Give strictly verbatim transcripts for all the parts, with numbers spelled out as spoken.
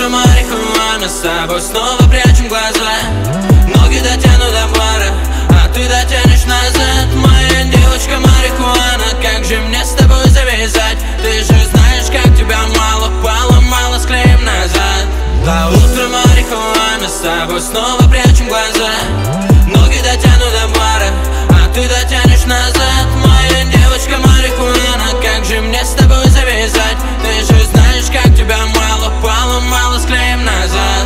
утро марихуана, с тобой снова прячем глаза. Ноги дотянут до бара, а ты дотянешь назад. Моя девочка марихуана, как же мне с тобой завязать? Ты же знаешь, как тебя мало, поломала, склеим назад. До утра марихуана, с тобой снова прячем глаза. Ноги дотянут до бара, а ты дотянешь назад. Моя девочка марихуана, как же мне с тобой завязать? Ты же знаешь, как тебя мало, поломала, склеим назад.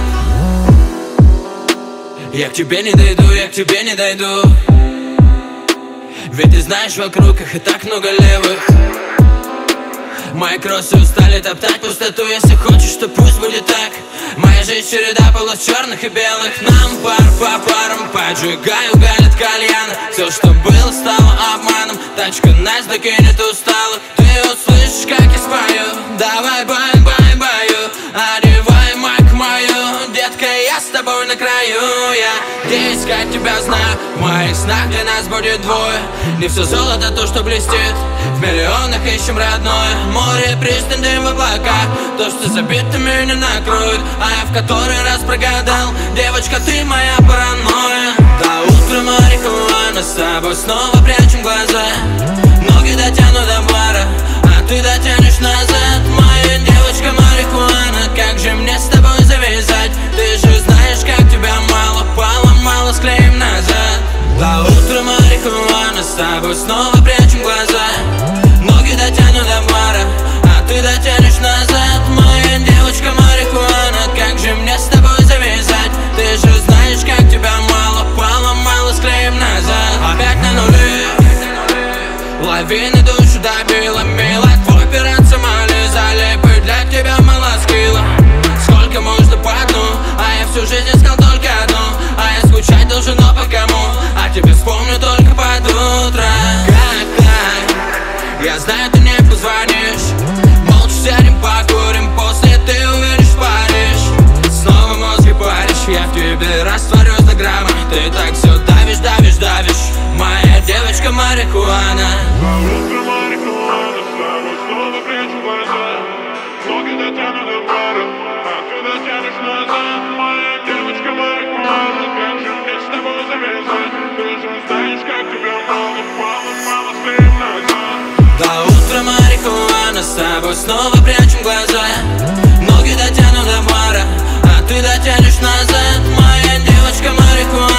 Я к тебе не дойду, я к тебе не дойду. Ведь ты знаешь, вокруг их и так много левых. Мои кроссы устали топтать пустоту. Если хочешь, то пусть будет так. Моя жизнь череда полос черных и белых. Нам пар по парам, поджигаю, галит кальян. Все, что было, стало обманом. Тачка нас докинет усталых. Ты услышишь, как я спою. Давай, бай, бай, баю. Одевай майку мою. Детка, я с тобой на краю. Я где искать тебя знаю. В моих снах для нас будет двое. Не все золото то, что блестит. В миллионах ищем родное. Море, пристань, дым в облаках. То, что забито, меня накроет. А я в который раз прогадал. Девочка, ты моя паранойя. До утра марихуана, с тобой снова прячем глаза. Ноги дотянут до бара, а ты дотянешь назад. Моя девочка марихуана, как же мне с тобой завязать? Ты же знаешь, как тебя мало, поломала, склеим назад. До утра марихуана, с тобой снова прячем глаза. Ноги дотянут до бара, а ты дотянешь назад. Моя девочка марихуана, как же мне с тобой завязать? Ты же знаешь, как тебя мало, поломала, склеим назад. Опять на нуле, лавины душу добила. Мила, твой пират Сомали, залипы для тебя мало скилла. Сколько можно по дну, а я всю жизнь искал только одну. А я скучать должен, но по кому? А тебе вспомню только под утро. Как так? Я знаю, ты не позвонишь. Молча сядем, покурим, после ты увидишь Париж. Снова мозги паришь, я в тебе растворюсь до грамма. Ты так все давишь, давишь, давишь. Моя девочка марихуана. До утра марихуана, с тобой снова прячу глаза. Ноги дотянут до бара, а ты дотянешь назад. Моя девочка марихуана, как же мне с тобой завязать? Ты же знаешь, как тебя мало, мало, мало, склеим назад. До утра марихуана, с тобой снова прячем глаза. Ноги дотянут до бара, а ты дотянешь назад. Моя девочка марихуана.